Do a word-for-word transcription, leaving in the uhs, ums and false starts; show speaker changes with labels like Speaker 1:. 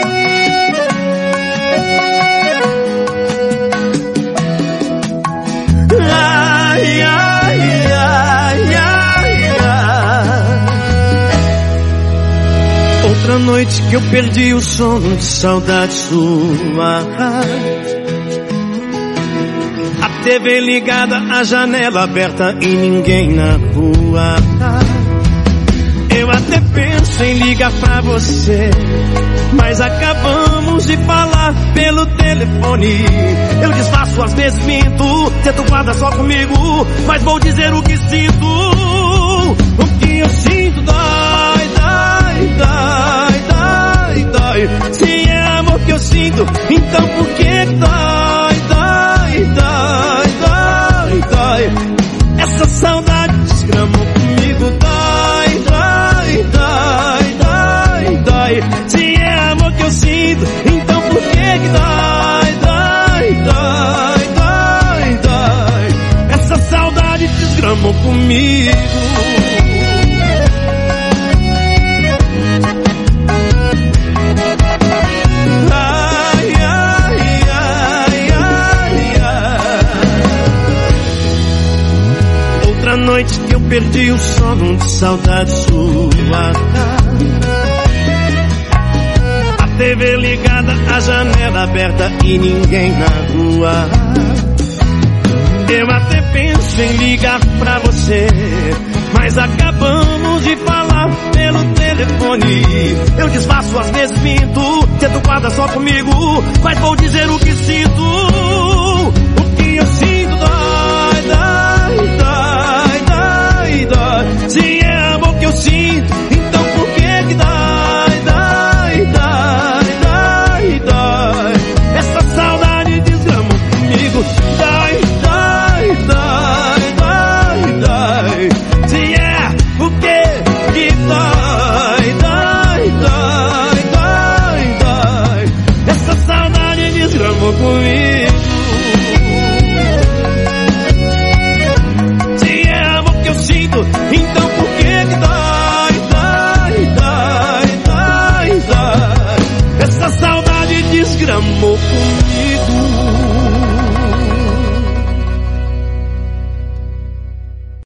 Speaker 1: Ai, ai, ai, ai, ai. Outra noite que eu perdi o sono de saudade sua. A T V ligada, a janela aberta e ninguém na rua. Eu até penso em ligar pra você, mas acabamos de falar pelo telefone. Eu disfarço, às vezes minto, tento guardar só comigo, mas vou dizer o que sinto. O que eu sinto dói, dói, dói, dói, dói. Se é amor que eu sinto, então por que dói, dói, dói, dói, dói. Essa saudade desgramou comigo, dói, dói, dói, dói, dói. Se é amor que eu sinto, então por que que dói, dói, dói, dói, dói. Essa saudade desgramou comigo. Ai, ai, ai, ai, ai. Outra noite que eu perdi o sono de saudade sua. A T V ligada, a janela aberta e ninguém na rua. Eu até penso em ligar pra você, mas acabamos de falar pelo telefone. Eu disfarço, às vezes minto, tento guardar só comigo, mas vou dizer o que sinto. O que eu sinto dói, dói, dói, dói, dói. Se é amor que eu sinto, então por que que dói, dói, dói, dói, dói. Essa saudade desgramou comigo, dói, dói, dói, dói, dói. Se é o que que dói, dói, dói, dói, dói. Essa saudade desgramou comigo.